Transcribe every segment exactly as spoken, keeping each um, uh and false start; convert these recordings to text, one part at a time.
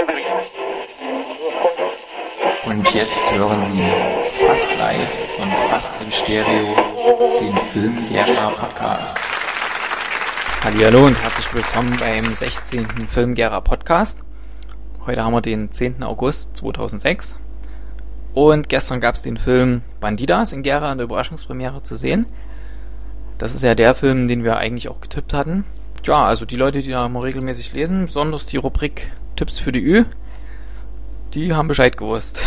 Und jetzt hören Sie fast live und fast im Stereo den Film-Gera Podcast. Hallihallo und herzlich willkommen beim sechzehnten Film-Gera Podcast. Heute haben wir den zehnten August zweitausendsechs und gestern gab es den Film Bandidas in Gera in der Überraschungspremiere zu sehen. Das ist ja der Film, den wir eigentlich auch getippt hatten. Ja, also die Leute, die da immer regelmäßig lesen, besonders die Rubrik Tipps für die Ü, die haben Bescheid gewusst.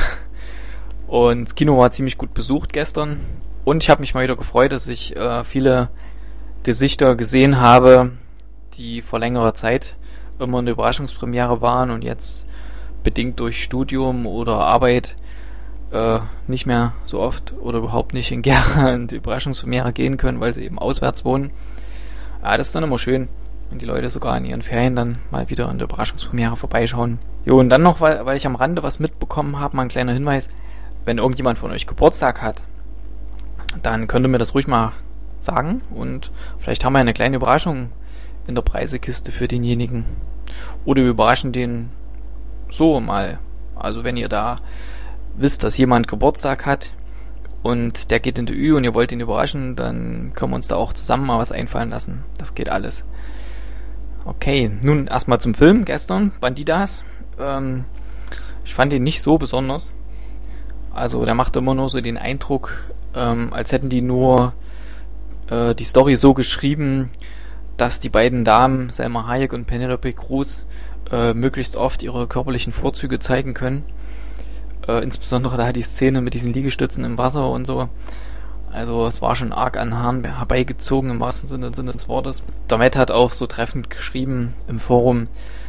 Und das Kino war ziemlich gut besucht gestern. Und ich habe mich mal wieder gefreut, dass ich äh, viele Gesichter gesehen habe, die vor längerer Zeit immer in der Überraschungspremiere waren und jetzt bedingt durch Studium oder Arbeit äh, nicht mehr so oft oder überhaupt nicht in Gera in die Überraschungspremiere gehen können, weil sie eben auswärts wohnen. Ja, das ist dann immer schön, wenn die Leute sogar in ihren Ferien dann mal wieder in der Überraschungspremiere vorbeischauen. Jo, und dann noch, weil, weil ich am Rande was mitbekommen habe, mal ein kleiner Hinweis: Wenn irgendjemand von euch Geburtstag hat, dann könnt ihr mir das ruhig mal sagen und vielleicht haben wir eine kleine Überraschung in der Preisekiste für denjenigen. Oder wir überraschen den so mal. Also wenn ihr da wisst, dass jemand Geburtstag hat und der geht in die Ü und ihr wollt ihn überraschen, dann können wir uns da auch zusammen mal was einfallen lassen. Das geht alles. Okay, nun erstmal zum Film gestern, Bandidas. Ähm, ich fand ihn nicht so besonders. Also der macht immer nur so den Eindruck, ähm, als hätten die nur äh, die Story so geschrieben, dass die beiden Damen, Salma Hayek und Penelope Cruz, äh, möglichst oft ihre körperlichen Vorzüge zeigen können. Äh, insbesondere da die Szene mit diesen Liegestützen im Wasser und so. Also es war schon arg an Haaren herbeigezogen im wahrsten Sinne, Sinne des Wortes. Der Matt hat auch so treffend geschrieben im Forum,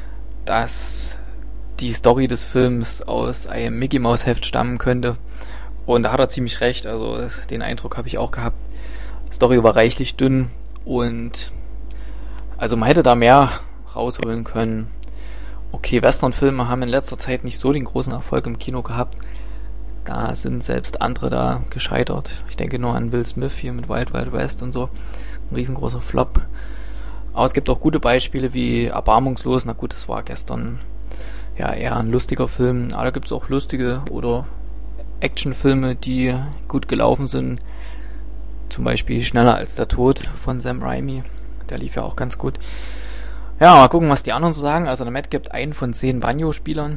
dass die Story des Films aus einem Mickey Mouse Heft stammen könnte. Und da hat er ziemlich recht, also den Eindruck habe ich auch gehabt. Die Story war reichlich dünn und also man hätte da mehr rausholen können. Okay, Western-Filme haben in letzter Zeit nicht so den großen Erfolg im Kino gehabt. Da sind selbst andere da gescheitert. Ich denke nur an Will Smith hier mit Wild Wild West und so. Ein riesengroßer Flop. Aber es gibt auch gute Beispiele wie Erbarmungslos. Na gut, das war gestern ja eher ein lustiger Film. Aber da gibt es auch lustige oder Actionfilme, die gut gelaufen sind. Zum Beispiel Schneller als der Tod von Sam Raimi. Der lief ja auch ganz gut. Ja, mal gucken, was die anderen so sagen. Also der Matt gibt einen von zehn Banjo-Spielern.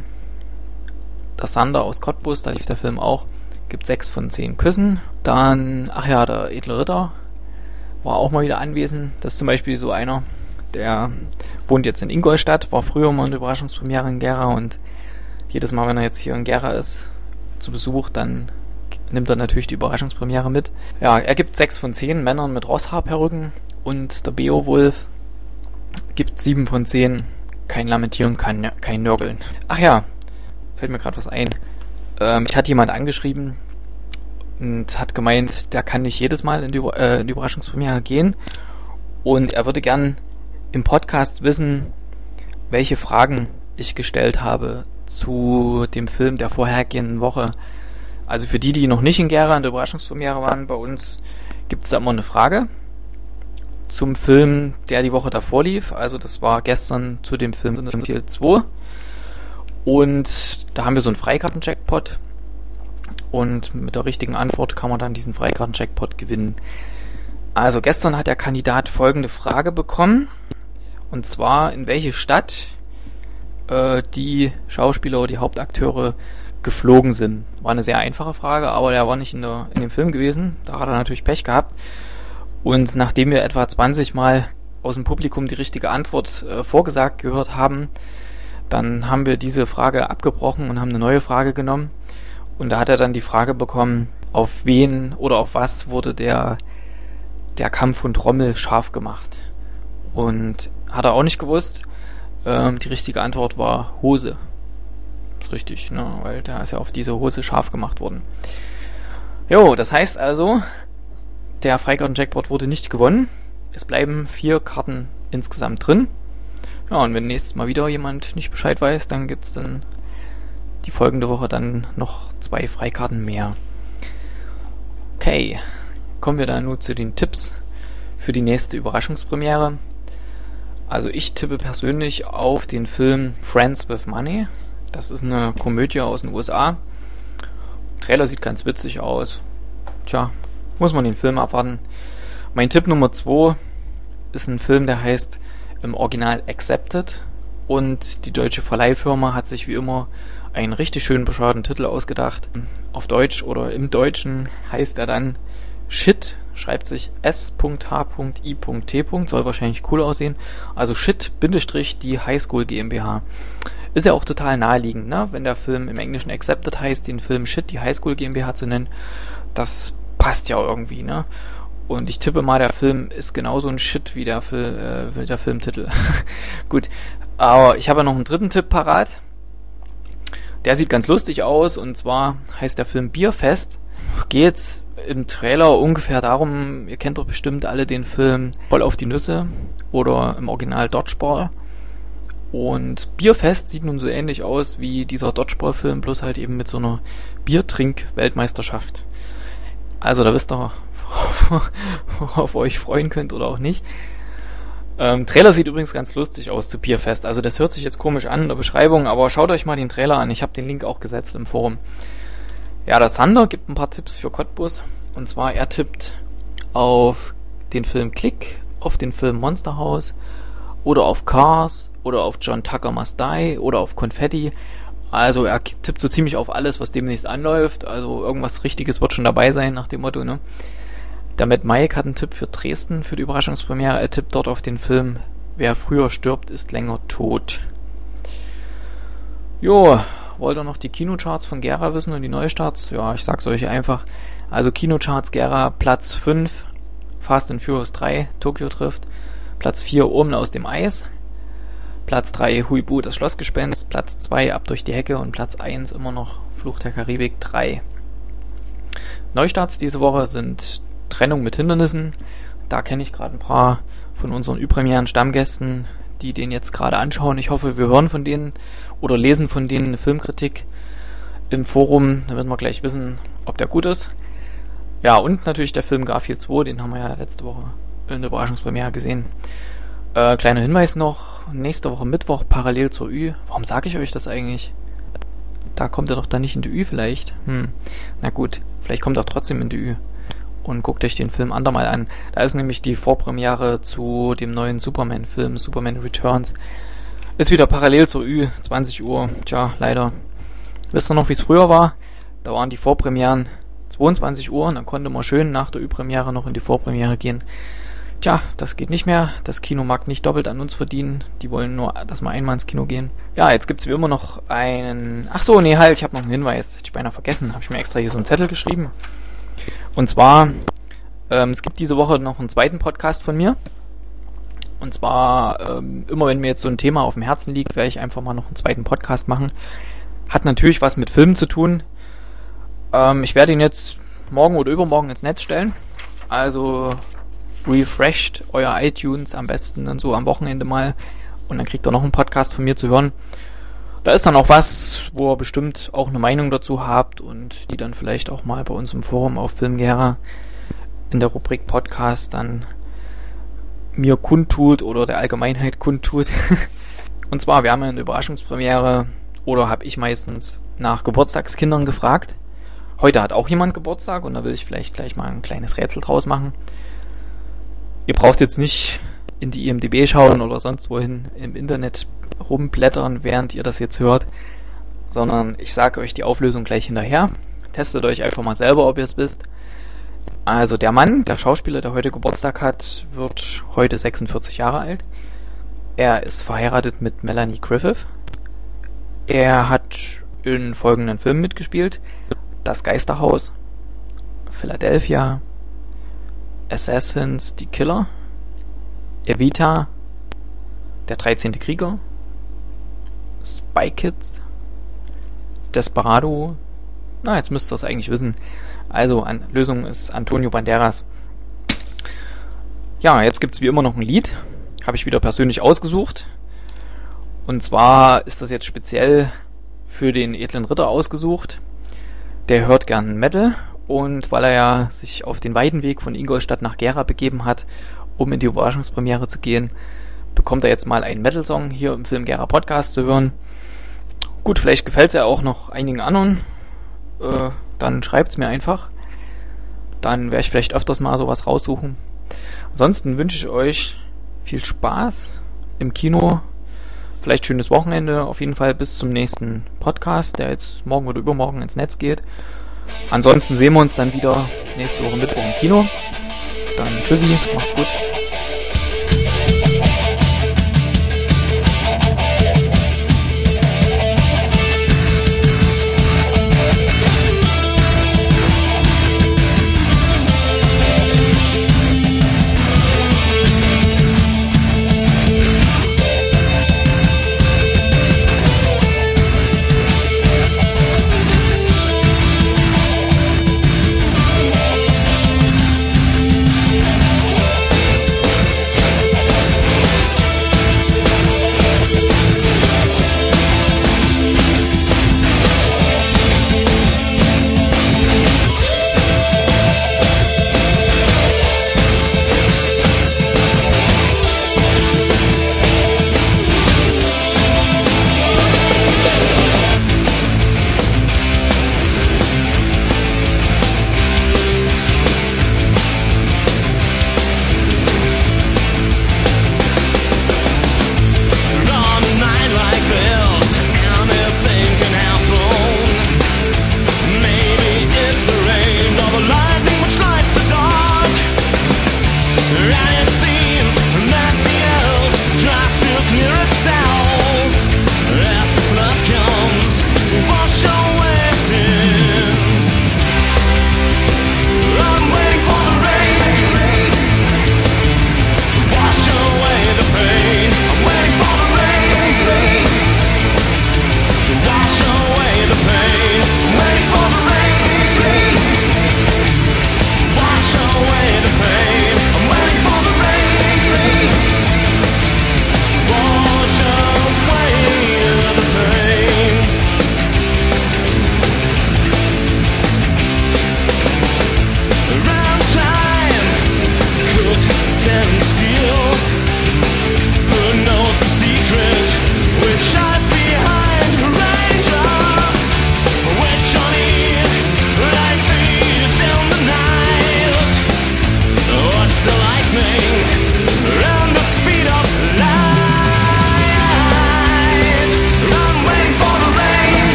Der Sander aus Cottbus, da lief der Film auch, gibt sechs von zehn Küssen. Dann, ach ja, der edle Ritter war auch mal wieder anwesend. Das ist zum Beispiel so einer, der wohnt jetzt in Ingolstadt, war früher mal in der Überraschungspremiere in Gera und jedes Mal, wenn er jetzt hier in Gera ist, zu Besuch, dann nimmt er natürlich die Überraschungspremiere mit. Ja, er gibt sechs von zehn Männern mit Rosshaarperücken und der Beowulf gibt sieben von zehn. Kein Lamentieren, kein, kein Nörgeln. Ach ja, fällt mir gerade was ein. Ähm, ich hatte jemand angeschrieben und hat gemeint, der kann nicht jedes Mal in die, äh, in die Überraschungspremiere gehen und er würde gern im Podcast wissen, welche Fragen ich gestellt habe zu dem Film der vorhergehenden Woche. Also für die, die noch nicht in Gera in der Überraschungspremiere waren, bei uns gibt es da immer eine Frage zum Film, der die Woche davor lief. Also das war gestern zu dem Film Silent zwei. Und da haben wir so einen Freikarten-Jackpot. Und mit der richtigen Antwort kann man dann diesen Freikarten-Jackpot gewinnen. Also gestern hat der Kandidat folgende Frage bekommen. Und zwar, in welche Stadt äh, die Schauspieler oder die Hauptakteure geflogen sind. War eine sehr einfache Frage, aber der war nicht in, der, in dem Film gewesen. Da hat er natürlich Pech gehabt. Und nachdem wir etwa zwanzig Mal aus dem Publikum die richtige Antwort äh, vorgesagt gehört haben, dann haben wir diese Frage abgebrochen und haben eine neue Frage genommen. Und da hat er dann die Frage bekommen, auf wen oder auf was wurde der, der Kampf von Rommel scharf gemacht. Und hat er auch nicht gewusst. Ähm, die richtige Antwort war Hose. Ist richtig, ne? Weil da ist ja auf diese Hose scharf gemacht worden. Jo, das heißt also, der Freikarten-Jackpot wurde nicht gewonnen. Es bleiben vier Karten insgesamt drin. Ja, und wenn nächstes Mal wieder jemand nicht Bescheid weiß, dann gibt es dann die folgende Woche dann noch zwei Freikarten mehr. Okay, kommen wir dann nun zu den Tipps für die nächste Überraschungspremiere. Also ich tippe persönlich auf den Film Friends with Money. Das ist eine Komödie aus den U S A. Trailer sieht ganz witzig aus. Tja, muss man den Film abwarten. Mein Tipp Nummer zwei ist ein Film, der heißt im Original Accepted. Und die deutsche Verleihfirma hat sich wie immer einen richtig schönen bescheuerten Titel ausgedacht. Auf Deutsch oder im Deutschen heißt er dann Shit, schreibt sich S H I T. Soll wahrscheinlich cool aussehen. Also Shit, Bindestrich, die Highschool GmbH. Ist ja auch total naheliegend, ne? Wenn der Film im Englischen Accepted heißt, den Film Shit, die Highschool GmbH zu nennen. Das passt ja irgendwie, ne? Und ich tippe mal, der Film ist genauso ein Shit wie der, Fil- äh, wie der Filmtitel. Gut, aber ich habe noch einen dritten Tipp parat. Der sieht ganz lustig aus, und zwar heißt der Film Bierfest. Geht's im Trailer ungefähr darum, ihr kennt doch bestimmt alle den Film Voll auf die Nüsse oder im Original Dodgeball. Und Bierfest sieht nun so ähnlich aus wie dieser Dodgeball-Film, bloß halt eben mit so einer Biertrink-Weltmeisterschaft. Also da wisst ihr, worauf ihr euch freuen könnt oder auch nicht. Ähm, Trailer sieht übrigens ganz lustig aus zu Bierfest. Also das hört sich jetzt komisch an in der Beschreibung, aber schaut euch mal den Trailer an. Ich habe den Link auch gesetzt im Forum. Ja, der Sander gibt ein paar Tipps für Cottbus. Und zwar, er tippt auf den Film Click, auf den Film Monster House oder auf Cars oder auf John Tucker Must Die oder auf Konfetti. Also er tippt so ziemlich auf alles, was demnächst anläuft. Also irgendwas Richtiges wird schon dabei sein, nach dem Motto, ne? Der Matt Mike hat einen Tipp für Dresden, für die Überraschungspremiere. Er tippt dort auf den Film Wer früher stirbt, ist länger tot. Jo, wollt ihr noch die Kinocharts von Gera wissen und die Neustarts? Ja, ich sag's euch einfach. Also Kinocharts Gera, Platz fünf, Fast and Furious drei, Tokyo trifft. Platz vier, Urmel aus dem Eis. Platz drei, Huibu, das Schlossgespenst. Platz zwei, Ab durch die Hecke. Und Platz eins immer noch Fluch der Karibik drei. Neustarts diese Woche sind Trennung mit Hindernissen. Da kenne ich gerade ein paar von unseren Ü-Premieren Stammgästen, die den jetzt gerade anschauen. Ich hoffe, wir hören von denen oder lesen von denen eine Filmkritik im Forum, damit wir gleich wissen, ob der gut ist. Ja, und natürlich der Film Garfield zwei, den haben wir ja letzte Woche in der Überraschungspremiere gesehen. Äh, kleiner Hinweis noch, nächste Woche Mittwoch parallel zur Ü. Warum sage ich euch das eigentlich? Da kommt er doch dann nicht in die Ü vielleicht. Hm, na gut, vielleicht kommt er trotzdem in die Ü. Und guckt euch den Film andermal an. Da ist nämlich die Vorpremiere zu dem neuen Superman-Film, Superman Returns. Ist wieder parallel zur Ü, zwanzig Uhr. Tja, leider. Wisst ihr noch, wie es früher war? Da waren die Vorpremieren zweiundzwanzig Uhr und dann konnte man schön nach der Ü-Premiere noch in die Vorpremiere gehen. Tja, das geht nicht mehr. Das Kino mag nicht doppelt an uns verdienen. Die wollen nur, dass wir einmal ins Kino gehen. Ja, jetzt gibt's wie immer noch einen... Ach so, nee, halt, ich habe noch einen Hinweis. Hätte ich beinahe vergessen. Habe ich mir extra hier so einen Zettel geschrieben. Und zwar, ähm, es gibt diese Woche noch einen zweiten Podcast von mir. Und zwar, ähm, immer wenn mir jetzt so ein Thema auf dem Herzen liegt, werde ich einfach mal noch einen zweiten Podcast machen. Hat natürlich was mit Filmen zu tun. Ähm, ich werde ihn jetzt morgen oder übermorgen ins Netz stellen. Also refresht euer iTunes am besten dann so am Wochenende mal. Und dann kriegt ihr noch einen Podcast von mir zu hören. Da ist dann auch was, wo ihr bestimmt auch eine Meinung dazu habt und die dann vielleicht auch mal bei uns im Forum auf Filmgera in der Rubrik Podcast dann mir kundtut oder der Allgemeinheit kundtut. Und zwar, wir haben eine Überraschungspremiere oder habe ich meistens nach Geburtstagskindern gefragt. Heute hat auch jemand Geburtstag und da will ich vielleicht gleich mal ein kleines Rätsel draus machen. Ihr braucht jetzt nicht in die I M D B schauen oder sonst wohin im Internet rumblättern, während ihr das jetzt hört, sondern ich sage euch die Auflösung gleich hinterher. Testet euch einfach mal selber, ob ihr es wisst. Also der Mann, der Schauspieler, der heute Geburtstag hat, wird heute sechsundvierzig Jahre alt. Er ist verheiratet mit Melanie Griffith. Er hat in folgenden Filmen mitgespielt: Das Geisterhaus, Philadelphia, Assassins, die Killer, Evita, Der dreizehnte Krieger, Spy Kids, Desperado. Na, jetzt müsst ihr es eigentlich wissen. Also, an, Lösung ist Antonio Banderas. Ja, jetzt gibt's wie immer noch ein Lied. Habe ich wieder persönlich ausgesucht. Und zwar ist das jetzt speziell für den edlen Ritter ausgesucht. Der hört gern Metal. Und weil er ja sich auf den weiten Weg von Ingolstadt nach Gera begeben hat, um in die Überraschungspremiere zu gehen, bekommt er jetzt mal einen Metal-Song hier im Film Gera Podcast zu hören. Gut, vielleicht gefällt es ja auch noch einigen anderen. Äh, dann schreibt's mir einfach. Dann werde ich vielleicht öfters mal sowas raussuchen. Ansonsten wünsche ich euch viel Spaß im Kino. Vielleicht schönes Wochenende. Auf jeden Fall bis zum nächsten Podcast, der jetzt morgen oder übermorgen ins Netz geht. Ansonsten sehen wir uns dann wieder nächste Woche Mittwoch im Kino. Dann tschüssi, macht's gut.